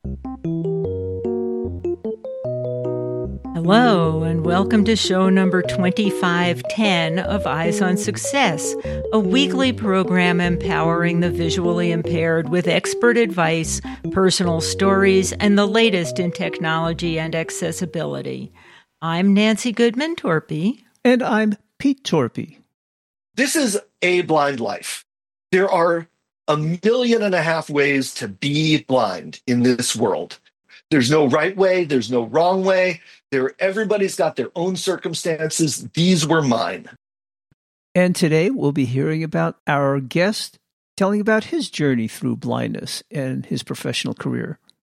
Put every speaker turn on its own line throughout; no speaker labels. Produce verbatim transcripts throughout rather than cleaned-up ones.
Hello, and welcome to show number twenty-five ten of Eyes on Success, a weekly program empowering the visually impaired with expert advice, personal stories, and the latest in technology and accessibility. I'm Nancy Goodman Torpy.
And I'm Pete Torpy.
This is A Blind Life. There are a million and a half ways to be blind in this world. There's no right way. There's no wrong way. There, everybody's got their own circumstances. These were mine.
And today we'll be hearing about our guest telling about his journey through blindness and his professional career.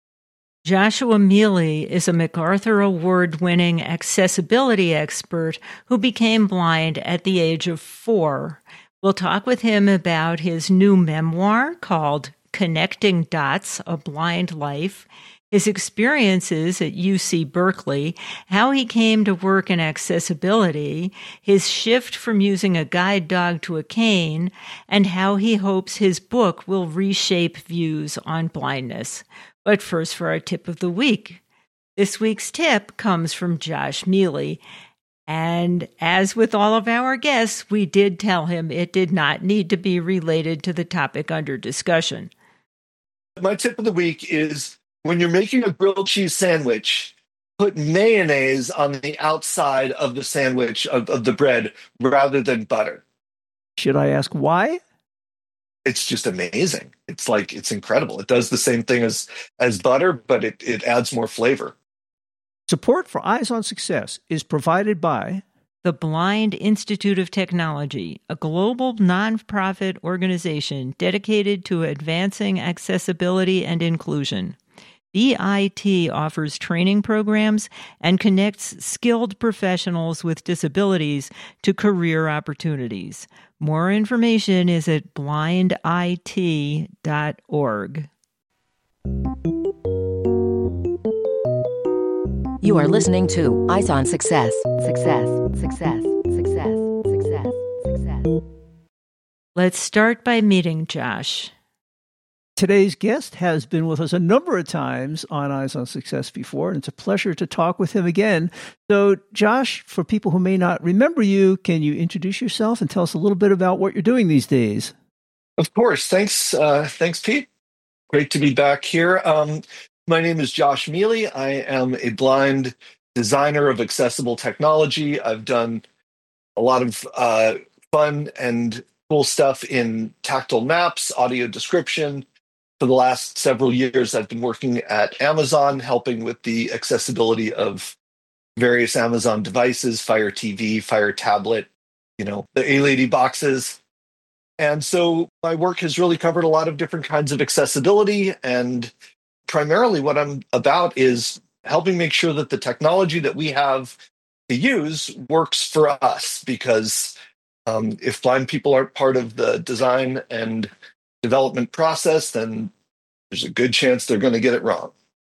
Joshua Mealy is a MacArthur Award-winning accessibility expert who became blind at the age of four. We'll talk with him about his new memoir called Connecting Dots, A Blind Life, his experiences at U C Berkeley, how he came to work in accessibility, his shift from using a guide dog to a cane, and how he hopes his book will reshape views on blindness. But first for our tip of the week. This week's tip comes from Josh Mealy, and as with all of our guests, we did tell him it did not need to be related to the topic under discussion.
My tip of the week is, when you're making a grilled cheese sandwich, put mayonnaise on the outside of the sandwich, of, of the bread, rather than butter.
Should I ask why?
It's just amazing. It's like, it's incredible. It does the same thing as, as butter, but it, it adds more flavor.
Support for Eyes on Success is provided by
the Blind Institute of Technology, a global nonprofit organization dedicated to advancing accessibility and inclusion. B I T offers training programs and connects skilled professionals with disabilities to career opportunities. More information is at blind I T dot org.
You are listening to Eyes on Success. Success, success, success, success, success.
Let's start by meeting Josh.
Today's guest has been with us a number of times on Eyes on Success before, and it's a pleasure to talk with him again. So, Josh, for people who may not remember you, can you introduce yourself and tell us a little bit about what you're doing these days?
Of course. Thanks, uh, thanks, Pete. Great to be back here. Um, my name is Josh Mealy. I am a blind designer of accessible technology. I've done a lot of uh, fun and cool stuff in tactile maps, audio description. For the last several years, I've been working at Amazon, helping with the accessibility of various Amazon devices, Fire T V, Fire Tablet, you know, the A-Lady boxes. And so my work has really covered a lot of different kinds of accessibility. And primarily what I'm about is helping make sure that the technology that we have to use works for us. Because um, if blind people aren't part of the design and development process, then there's a good chance they're going to get it wrong.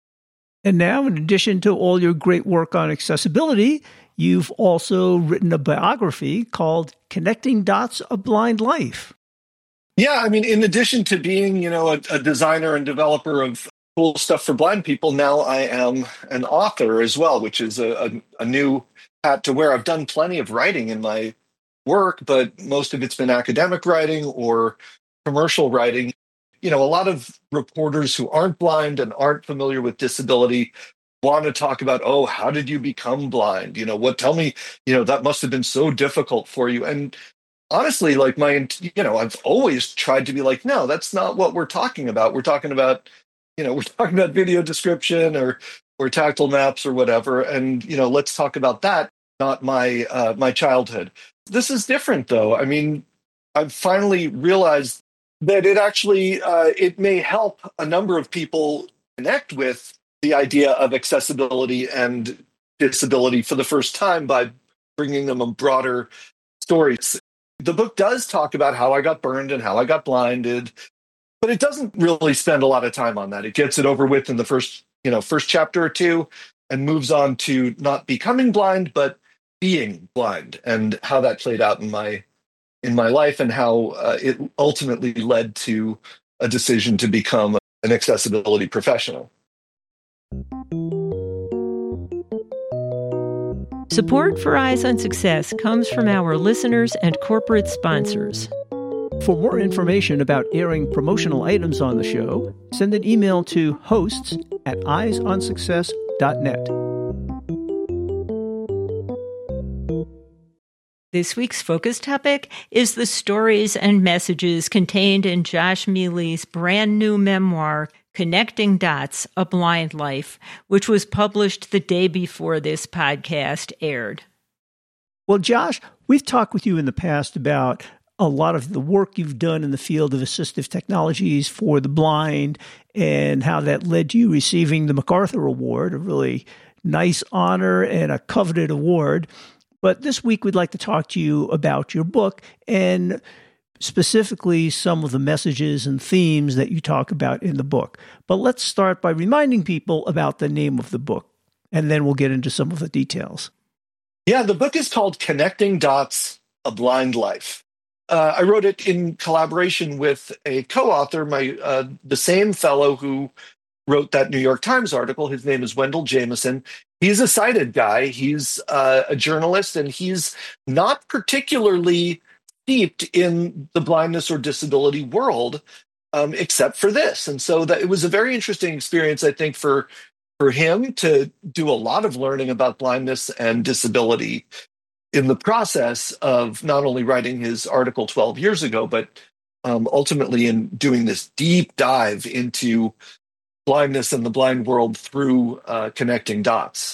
And now, in addition to all your great work on accessibility, you've also written a biography called Connecting Dots, A Blind Life.
Yeah, I mean, in addition to being, you know, a, a designer and developer of cool stuff for blind people, now I am an author as well, which is a, a, a new hat to wear. I've done plenty of writing in my work, but most of it's been academic writing or commercial writing. You know, a lot of reporters who aren't blind and aren't familiar with disability want to talk about, oh, how did you become blind? You know, what, tell me, you know, that must have been so difficult for you. And honestly, like my, you know, I've always tried to be like, no, that's not what we're talking about. We're talking about, you know, we're talking about video description or, or tactile maps or whatever. And, you know, let's talk about that, not my, uh, my childhood. This is different though. I mean, I've finally realized that it actually, uh, it may help a number of people connect with the idea of accessibility and disability for the first time by bringing them a broader story. The book does talk about how I got burned and how I got blinded, but it doesn't really spend a lot of time on that. It gets it over with in the first, you know, first chapter or two and moves on to not becoming blind, but being blind and how that played out in my in my life and how uh, it ultimately led to a decision to become an accessibility professional.
Support for Eyes on Success comes from our listeners and corporate sponsors.
For more information about airing promotional items on the show, send an email to hosts at eyes on success dot net.
This week's focus topic is the stories and messages contained in Josh Mealy's brand new memoir, Connecting Dots, A Blind Life, which was published the day before this podcast aired.
Well, Josh, we've talked with you in the past about a lot of the work you've done in the field of assistive technologies for the blind and how that led to you receiving the MacArthur Award, a really nice honor and a coveted award. But this week, we'd like to talk to you about your book and specifically some of the messages and themes that you talk about in the book. But let's start by reminding people about the name of the book, and then we'll get into some of the details.
Yeah, the book is called Connecting Dots, A Blind Life. Uh, I wrote it in collaboration with a co-author, my uh, the same fellow who wrote that New York Times article. His name is Wendell Jameson. He's a sighted guy. He's uh, a journalist, and he's not particularly steeped in the blindness or disability world, um, except for this. And so that it was a very interesting experience, I think, for for him to do a lot of learning about blindness and disability in the process of not only writing his article twelve years ago, but um, ultimately in doing this deep dive into blindness and the blind world through uh, connecting dots.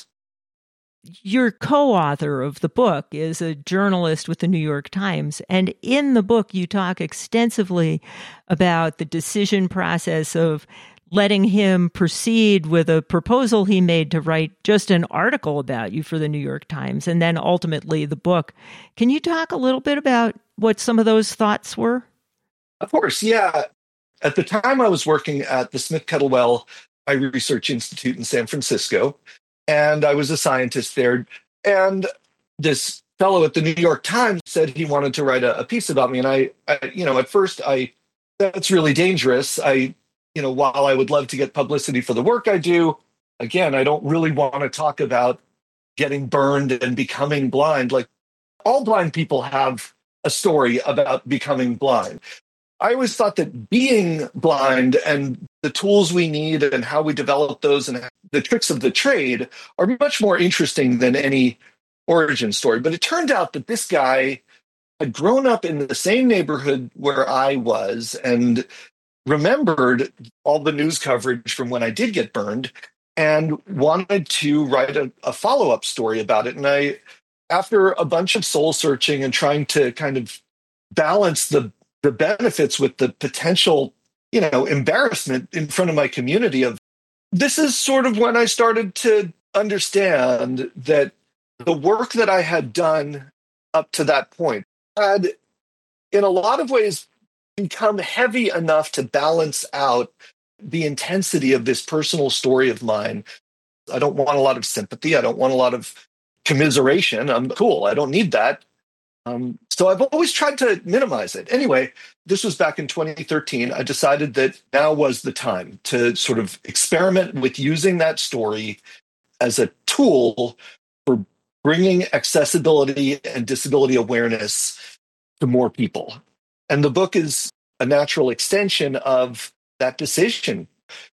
Your co-author of the book is a journalist with the New York Times, and in the book you talk extensively about the decision process of letting him proceed with a proposal he made to write just an article about you for the New York Times, and then ultimately the book. Can you talk a little bit about what some of those thoughts were?
Of course, yeah. At the time I was working at the Smith Kettlewell Eye Research Institute in San Francisco, and I was a scientist there. And this fellow at the New York Times said he wanted to write a, a piece about me. And I, I, you know, at first I, that's really dangerous. I, you know, while I would love to get publicity for the work I do, again, I don't really want to talk about getting burned and becoming blind. Like, all blind people have a story about becoming blind. I always thought that being blind and the tools we need and how we develop those and the tricks of the trade are much more interesting than any origin story. But it turned out that this guy had grown up in the same neighborhood where I was and remembered all the news coverage from when I did get burned and wanted to write a, a follow-up story about it. And I, after a bunch of soul searching and trying to kind of balance the the benefits with the potential, you know, embarrassment in front of my community of, this is sort of when I started to understand that the work that I had done up to that point had, in a lot of ways, become heavy enough to balance out the intensity of this personal story of mine. I don't want a lot of sympathy. I don't want a lot of commiseration. I'm cool. I don't need that. Um, so I've always tried to minimize it. Anyway, this was back in twenty thirteen. I decided that now was the time to sort of experiment with using that story as a tool for bringing accessibility and disability awareness to more people. And the book is a natural extension of that decision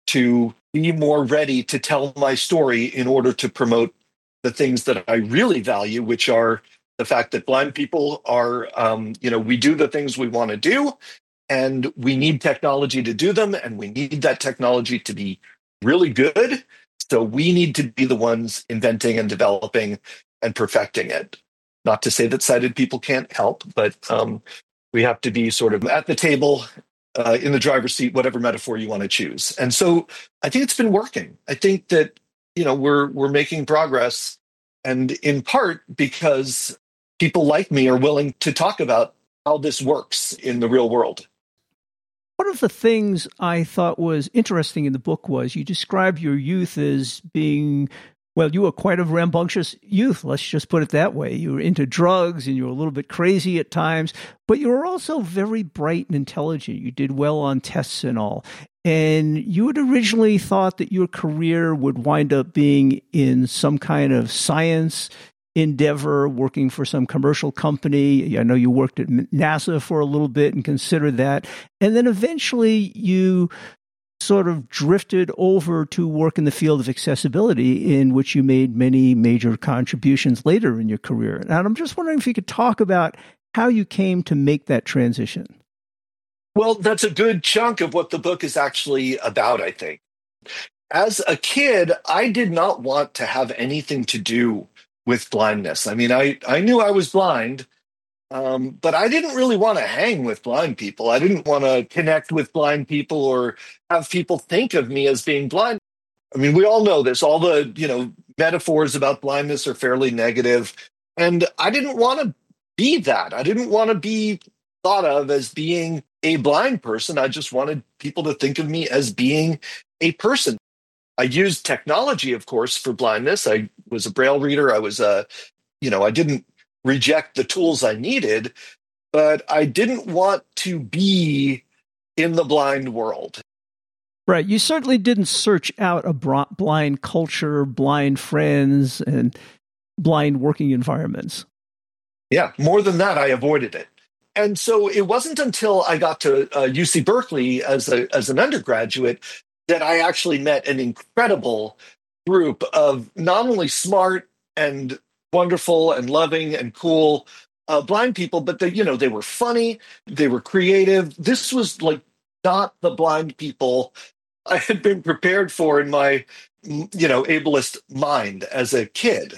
to be more ready to tell my story in order to promote the things that I really value, which are the fact that blind people are, um, you know, we do the things we want to do, and we need technology to do them, and we need that technology to be really good. So we need to be the ones inventing and developing and perfecting it. Not to say that sighted people can't help, but um, we have to be sort of at the table, uh, in the driver's seat, whatever metaphor you want to choose. And so I think it's been working. I think that, you know, we're we're making progress, and in part because people like me are willing to talk about how this works in the real world.
One of the things I thought was interesting in the book was you described your youth as being, well, you were quite a rambunctious youth, let's just put it that way. You were into drugs and you were a little bit crazy at times, but you were also very bright and intelligent. You did well on tests and all. And you had originally thought that your career would wind up being in some kind of science endeavor, working for some commercial company. I know you worked at NASA for a little bit and considered that. And then eventually you sort of drifted over to work in the field of accessibility, in which you made many major contributions later in your career. And I'm just wondering if you could talk about how you came to make that transition.
Well, that's a good chunk of what the book is actually about, I think. As a kid, I did not want to have anything to do with blindness. I mean, I, I knew I was blind, um, but I didn't really want to hang with blind people. I didn't want to connect with blind people or have people think of me as being blind. I mean, we all know this. All the, you know, metaphors about blindness are fairly negative. And I didn't want to be that. I didn't want to be thought of as being a blind person. I just wanted people to think of me as being a person. I used technology, of course, for blindness. I was a Braille reader. I was a, you know, I didn't reject the tools I needed, but I didn't want to be in the blind world.
Right. You certainly didn't search out a blind culture, blind friends, and blind working environments.
Yeah, more than that, I avoided it. And so it wasn't until I got to uh, U C Berkeley as a as an undergraduate that I actually met an incredible group of not only smart and wonderful and loving and cool uh, blind people, but they, you know, they were funny, they were creative. This was like not the blind people I had been prepared for in my, you know, ableist mind as a kid.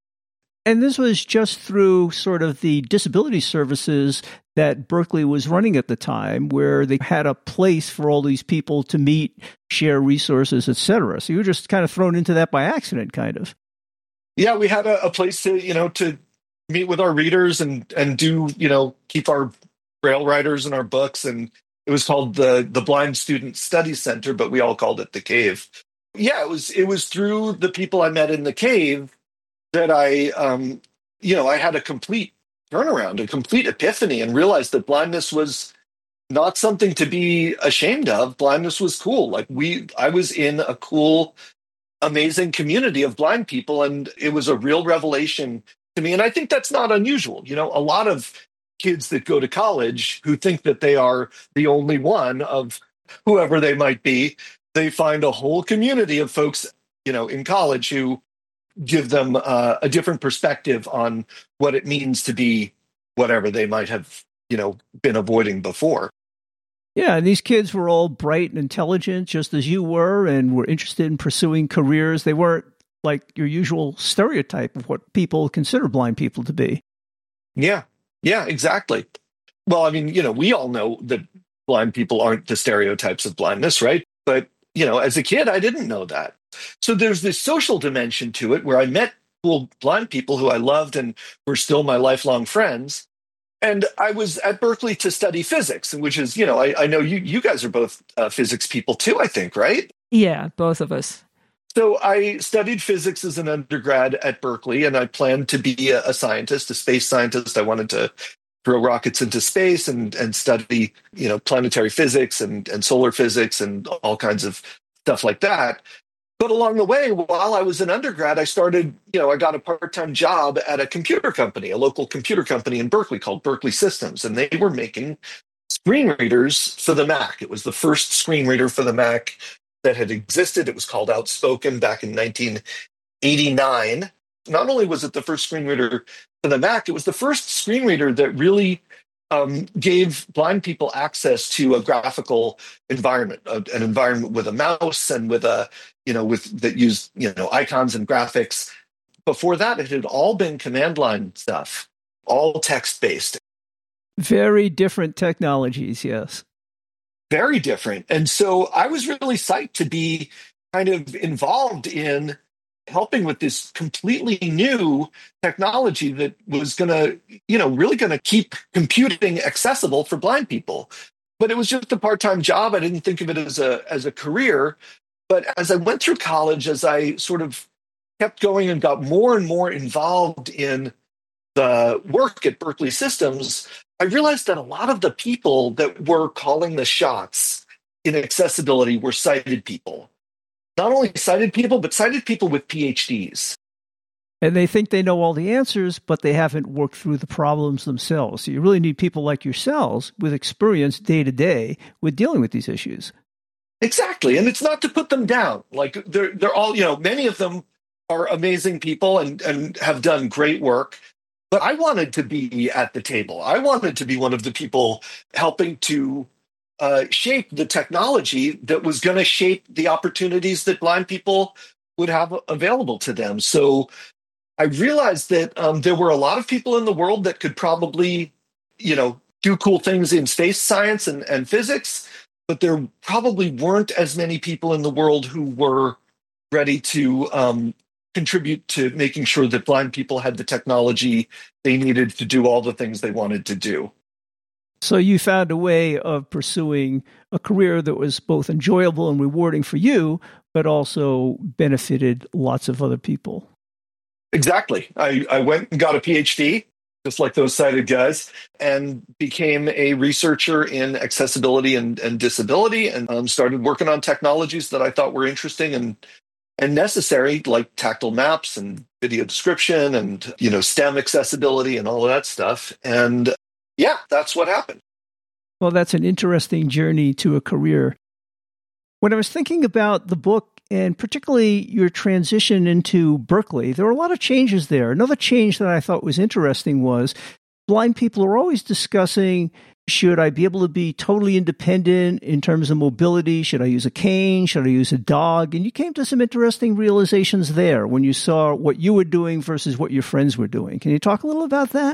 And this was just through sort of the disability services that Berkeley was running at the time, where they had a place for all these people to meet, share resources, et cetera. So you were just kind of thrown into that by accident, kind of.
Yeah, we had a, a place to, you know, to meet with our readers and and do, you know, keep our Braille writers in our books. And it was called the the Blind Student Study Center, but we all called it the Cave. Yeah, it was it was through the people I met in the Cave that I, um, you know, I had a complete turnaround, a complete epiphany, and realized that blindness was not something to be ashamed of. Blindness was cool. Like we, I was in a cool, amazing community of blind people, and it was a real revelation to me. And I think that's not unusual. You know, a lot of kids that go to college who think that they are the only one of whoever they might be, they find a whole community of folks, you know, in college who give them uh, a different perspective on what it means to be whatever they might have, you know, been avoiding before.
Yeah, and these kids were all bright and intelligent, just as you were, and were interested in pursuing careers. They weren't like your usual stereotype of what people consider blind people to be.
Yeah, yeah, exactly. Well, I mean, you know, we all know that blind people aren't the stereotypes of blindness, right? But, you know, as a kid, I didn't know that. So there's this social dimension to it where I met cool blind people who I loved and were still my lifelong friends. And I was at Berkeley to study physics, which is, you know, I, I know you you guys are both uh, physics people too, I think, right?
Yeah, both of us.
So I studied physics as an undergrad at Berkeley, and I planned to be a, a scientist, a space scientist. I wanted to throw rockets into space and and study, you know, planetary physics and, and solar physics and all kinds of stuff like that. But along the way, while I was an undergrad, I started, you know, I got a part-time job at a computer company, a local computer company in Berkeley called Berkeley Systems. And they were making screen readers for the Mac. It was the first screen reader for the Mac that had existed. It was called Outspoken back in nineteen eighty-nine. Not only was it the first screen reader for the Mac, it was the first screen reader that really Um, gave blind people access to a graphical environment, a, an environment with a mouse and with a, you know, with that used, you know, icons and graphics. Before that, it had all been command line stuff, all text based.
Very different technologies, yes.
Very different. And so I was really psyched to be kind of involved in helping with this completely new technology that was going to, you know, really going to keep computing accessible for blind people. But it was just a part-time job. I didn't think of it as a as a career. But as I went through college, as I sort of kept going and got more and more involved in the work at Berkeley Systems, I realized that a lot of the people that were calling the shots in accessibility were sighted people. Not only sighted people, but sighted people with P H Ds.
And they think they know all the answers, but they haven't worked through the problems themselves. So you really need people like yourselves with experience day to day with dealing with these issues.
Exactly. And it's not to put them down. Like they're they're all, you know, many of them are amazing people and, and have done great work. But I wanted to be at the table. I wanted to be one of the people helping to uh, shape the technology that was going to shape the opportunities that blind people would have available to them. So I realized that um, there were a lot of people in the world that could probably, you know, do cool things in space science and, and physics, but there probably weren't as many people in the world who were ready to um, contribute to making sure that blind people had the technology they needed to do all the things they wanted to do.
So you found a way of pursuing a career that was both enjoyable and rewarding for you, but also benefited lots of other people.
Exactly. I, I went and got a P H D, just like those sighted guys, and became a researcher in accessibility and, and disability, and um, started working on technologies that I thought were interesting and and necessary, like tactile maps and video description and, you know, STEM accessibility and all of that stuff. And yeah, that's what happened.
Well, that's an interesting journey to a career. When I was thinking about the book, and particularly your transition into Berkeley, there were a lot of changes there. Another change that I thought was interesting was blind people are always discussing, should I be able to be totally independent in terms of mobility? Should I use a cane? Should I use a dog? And you came to some interesting realizations there when you saw what you were doing versus what your friends were doing. Can you talk a little about that?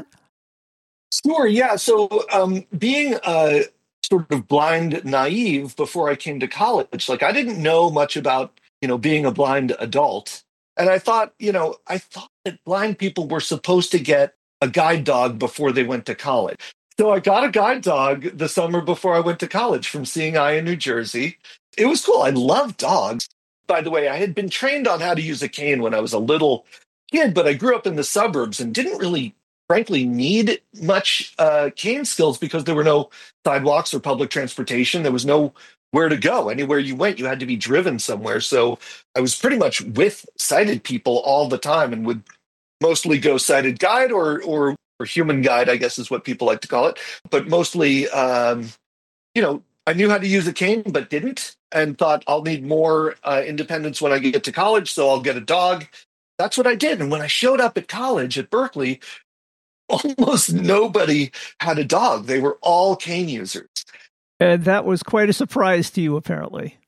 Sure, yeah. So um, being a sort of blind naive before I came to college, like I didn't know much about you know, being a blind adult. And I thought, you know, I thought that blind people were supposed to get a guide dog before they went to college. So I got a guide dog the summer before I went to college from Seeing Eye in New Jersey. It was cool. I love dogs. By the way, I had been trained on how to use a cane when I was a little kid, but I grew up in the suburbs and didn't really, frankly, need much uh, cane skills because there were no sidewalks or public transportation. There was no where to go. Anywhere you went, you had to be driven somewhere. So I was pretty much with sighted people all the time and would mostly go sighted guide or or, or human guide, I guess is what people like to call it. But mostly, um, you know, I knew how to use a cane, but didn't, and thought I'll need more uh, independence when I get to college, so I'll get a dog. That's what I did. And when I showed up at college at Berkeley, almost nobody had a dog. They were all cane users.
And that was quite a surprise to you, apparently.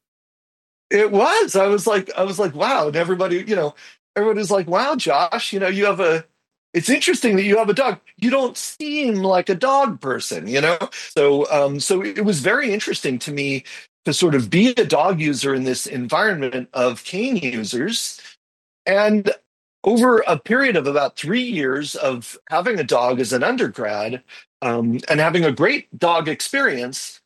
It was. I was like, I was like, wow. And everybody, you know, everybody's like, wow, Josh, you know, you have a, it's interesting that you have a dog. You don't seem like a dog person, you know? So, um, so it was very interesting to me to sort of be a dog user in this environment of cane users. And over a period of about three years of having a dog as an undergrad um, and having a great dog experience,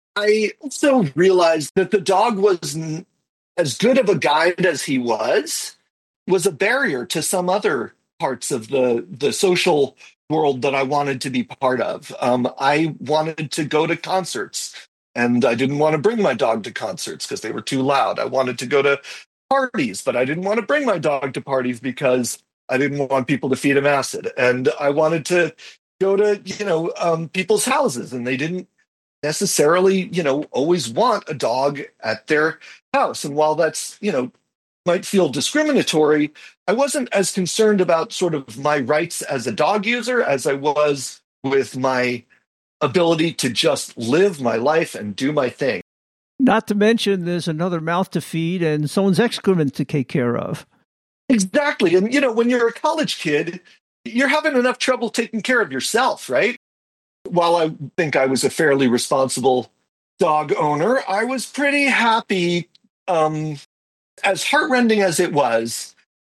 I also realized that the dog was n- as good of a guide as he was, was a barrier to some other parts of the, the social world that I wanted to be part of. Um, I wanted to go to concerts, and I didn't want to bring my dog to concerts because they were too loud. I wanted to go to parties, but I didn't want to bring my dog to parties because I didn't want people to feed him acid. And I wanted to go to, you know, um, people's houses, and they didn't necessarily, you know, always want a dog at their house. And while that's, you know, might feel discriminatory, I wasn't as concerned about sort of my rights as a dog user as I was with my ability to just live my life and do my thing.
Not to mention there's another mouth to feed and someone's excrement to take care of.
Exactly. And, you know, when you're a college kid, you're having enough trouble taking care of yourself, right? While I think I was a fairly responsible dog owner, I was pretty happy. Um, as heartrending as it was,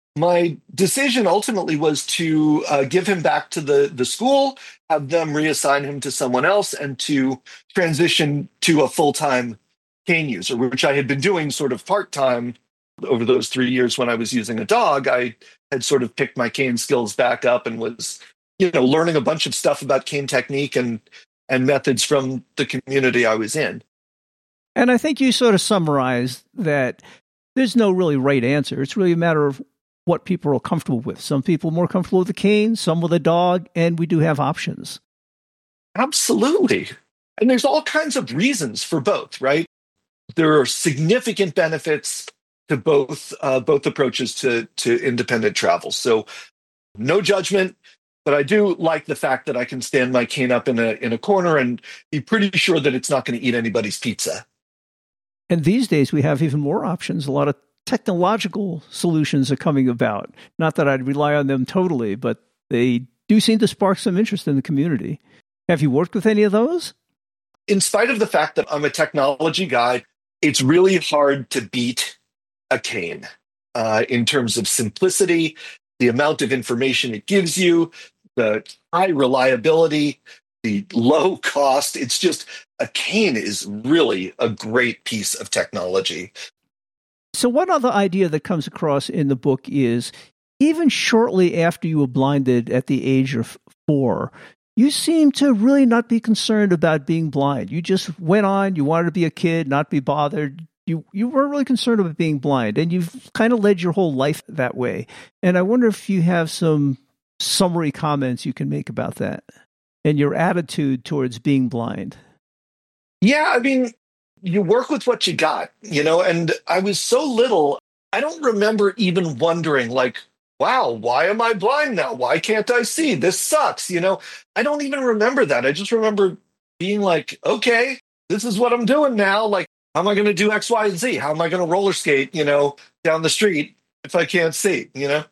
my decision ultimately was to uh, give him back to the, the school, have them reassign him to someone else, and to transition to a full-time cane user, which I had been doing sort of part-time over those three years when I was using a dog. I had sort of picked my cane skills back up and was, you know, learning a bunch of stuff about cane technique and and methods from the community I was in.
And I think you sort of summarized that there's no really right answer. It's really a matter of what people are comfortable with. Some people are more comfortable with a cane, some with a dog, and we do have options.
Absolutely. And there's all kinds of reasons for both, right? There are significant benefits to both uh, both approaches to, to independent travel. So no judgment, but I do like the fact that I can stand my cane up in a in a corner and be pretty sure that it's not going to eat anybody's pizza.
And these days we have even more options. A lot of technological solutions are coming about. Not that I'd rely on them totally, but they do seem to spark some interest in the community. Have you worked with any of those?
In spite of the fact that I'm a technology guy, it's really hard to beat a cane uh, in terms of simplicity, the amount of information it gives you, the high reliability, the low cost. It's just, a cane is really a great piece of technology.
So one other idea that comes across in the book is, even shortly after you were blinded at the age of four, you seem to really not be concerned about being blind. You just went on, you wanted to be a kid, not be bothered. You you weren't really concerned about being blind, and you've kind of led your whole life that way. And I wonder if you have some summary comments you can make about that and your attitude towards being blind.
Yeah, I mean, you work with what you got, you know, and I was so little, I don't remember even wondering, like, wow, why am I blind now? Why can't I see? This sucks, you know? I don't even remember that. I just remember being like, okay, this is what I'm doing now. Like, how am I going to do X, Y, and Z? How am I going to roller skate, you know, down the street if I can't see, you know?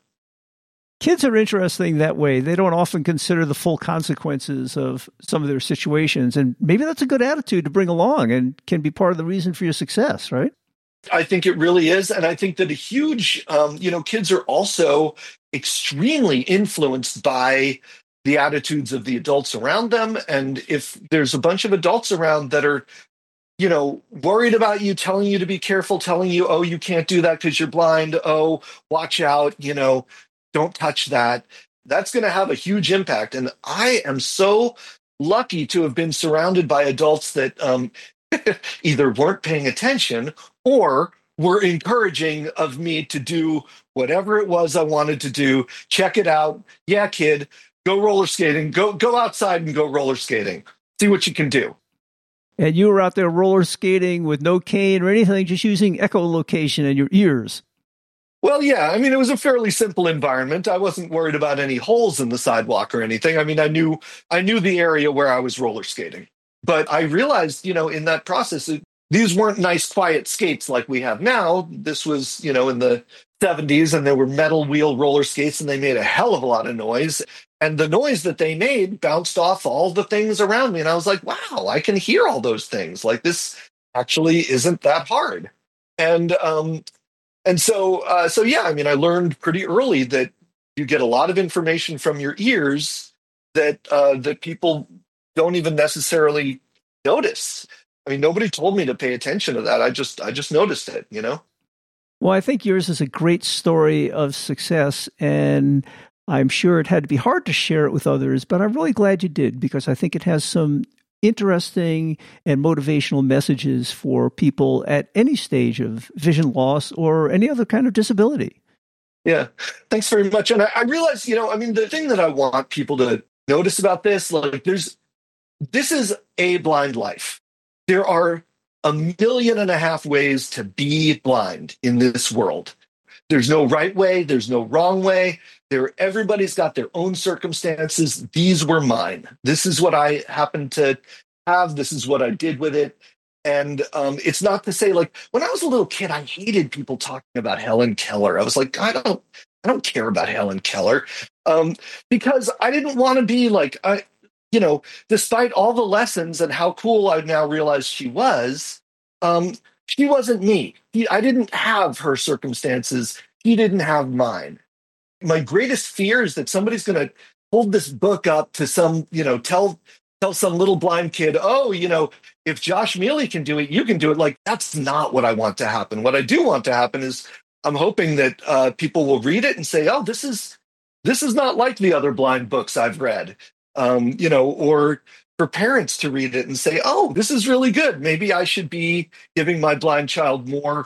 Kids are interesting that way. They don't often consider the full consequences of some of their situations. And maybe that's a good attitude to bring along and can be part of the reason for your success, right?
I think it really is. And I think that a huge, um, you know, kids are also extremely influenced by the attitudes of the adults around them. And if there's a bunch of adults around that are, you know, worried about you, telling you to be careful, telling you, oh, you can't do that because you're blind. Oh, watch out, you know, don't touch that. That's going to have a huge impact. And I am so lucky to have been surrounded by adults that um, either weren't paying attention or were encouraging of me to do whatever it was I wanted to do. Check it out. Yeah, kid, go roller skating. Go, go outside and go roller skating. See what you can do.
And you were out there roller skating with no cane or anything, just using echolocation in your ears.
Well, yeah, I mean, it was a fairly simple environment. I wasn't worried about any holes in the sidewalk or anything. I mean, I knew I knew the area where I was roller skating. But I realized, you know, in that process, it, these weren't nice, quiet skates like we have now. This was, you know, in the seventies, and there were metal wheel roller skates, and they made a hell of a lot of noise. And the noise that they made bounced off all the things around me. And I was like, wow, I can hear all those things. Like, this actually isn't that hard. And, um, and so, uh, so yeah, I mean, I learned pretty early that you get a lot of information from your ears that, uh, that people don't even necessarily notice. I mean, nobody told me to pay attention to that. I just, I just noticed it, you know?
Well, I think yours is a great story of success, and I'm sure it had to be hard to share it with others, but I'm really glad you did, because I think it has some interesting and motivational messages for people at any stage of vision loss or any other kind of disability.
Yeah, thanks very much. And I, I realize, you know, I mean, the thing that I want people to notice about this, like, there's, this is a blind life. There are a million and a half ways to be blind in this world. There's no right way. There's no wrong way. There, everybody's got their own circumstances. These were mine. This is what I happened to have. This is what I did with it. And um, it's not to say, like, when I was a little kid, I hated people talking about Helen Keller. I was like, I don't, I don't care about Helen Keller, um, because I didn't want to be like, I, you know, despite all the lessons and how cool I now realize she was, um, she wasn't me. He, I didn't have her circumstances. He didn't have mine. My greatest fear is that somebody's going to hold this book up to some, you know, tell tell some little blind kid, oh, you know, if Josh Mealy can do it, you can do it. Like, that's not what I want to happen. What I do want to happen is I'm hoping that uh, people will read it and say, oh, this is this is not like the other blind books I've read, um, you know, or for parents to read it and say, oh, this is really good. Maybe I should be giving my blind child more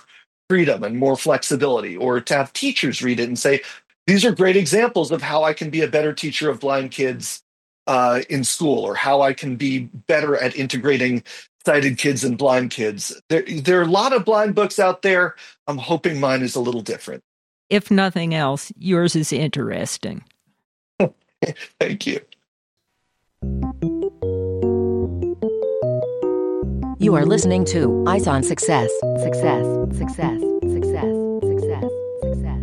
freedom and more flexibility, or to have teachers read it and say, these are great examples of how I can be a better teacher of blind kids uh, in school, or how I can be better at integrating sighted kids and blind kids. There, there are a lot of blind books out there. I'm hoping mine is a little different.
If nothing else, yours is interesting.
Thank you.
You are listening to Eyes on Success. Success, success, success, success, success.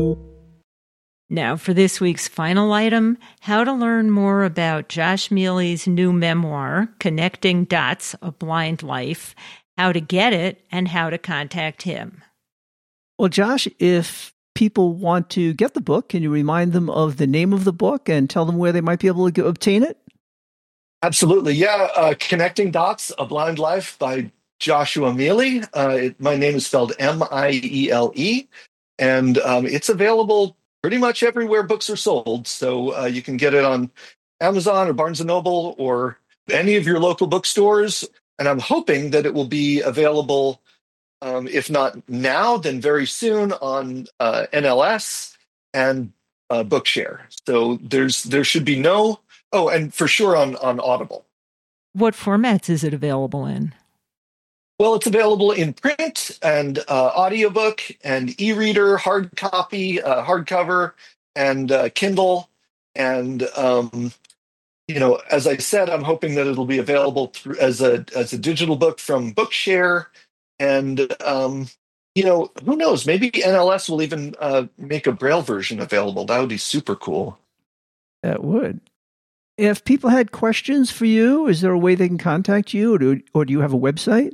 Now, for this week's final item, how to learn more about Josh Mealy's new memoir, Connecting Dots, A Blind Life, how to get it, and how to contact him.
Well, Josh, if people want to get the book, can you remind them of the name of the book and tell them where they might be able to go, obtain it?
Absolutely. Yeah. Uh, Connecting Dots, A Blind Life by Joshua Mealy. Uh, it, my name is spelled M I E L E, and um, it's available pretty much everywhere books are sold. So uh, you can get it on Amazon or Barnes and Noble or any of your local bookstores. And I'm hoping that it will be available, um, if not now, then very soon on uh, N L S and uh, Bookshare. So there's there should be no, oh, and for sure on, on Audible.
What formats is it available in?
Well, it's available in print and uh, audiobook and e-reader, hard copy, uh, hardcover, and uh, Kindle. And um, you know, as I said, I'm hoping that it'll be available through, as a as a digital book from Bookshare. And um, you know, who knows? Maybe N L S will even uh, make a Braille version available. That would be super cool.
That would. If people had questions for you, is there a way they can contact you, or do, or do you have a website?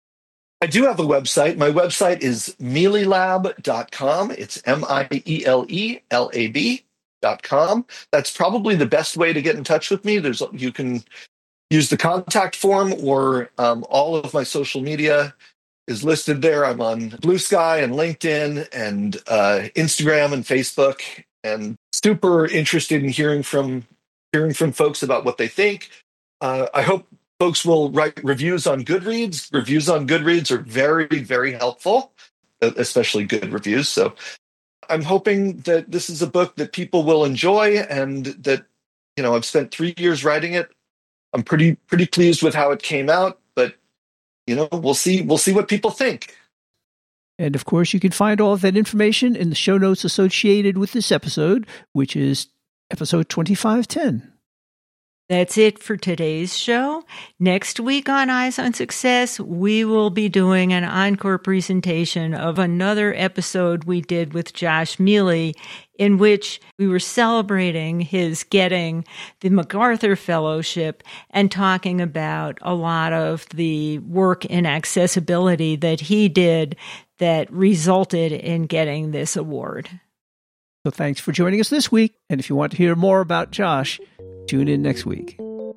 I do have a website. My website is mealy lab dot com. It's M I E L E L A B dot com. That's probably the best way to get in touch with me. There's you can use the contact form, or um, all of my social media is listed there. I'm on Blue Sky and LinkedIn and uh, Instagram and Facebook, and super interested in hearing from hearing from folks about what they think. Uh, I hope folks will write reviews on Goodreads. Reviews on Goodreads are very, very helpful, especially good reviews. So I'm hoping that this is a book that people will enjoy, and that, you know, I've spent three years writing it. I'm pretty, pretty pleased with how it came out, but, you know, we'll see, we'll see what people think.
And of course, you can find all of that information in the show notes associated with this episode, which is episode twenty-five ten.
That's it for today's show. Next week on Eyes on Success, we will be doing an encore presentation of another episode we did with Josh Mealy, in which we were celebrating his getting the MacArthur Fellowship and talking about a lot of the work in accessibility that he did that resulted in getting this award.
So thanks for joining us this week. And if you want to hear more about Josh, tune in next week.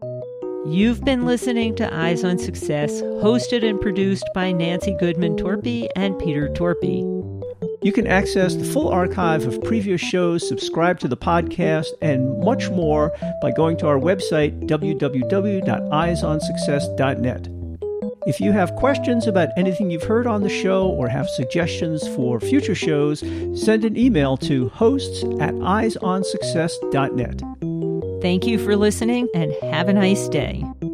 You've been listening to Eyes on Success, hosted and produced by Nancy Goodman Torpy and Peter Torpy.
You can access the full archive of previous shows, subscribe to the podcast, and much more by going to our website, w w w dot eyes on success dot net. If you have questions about anything you've heard on the show or have suggestions for future shows, send an email to hosts at eyes on success dot net.
Thank you for listening, and have a nice day.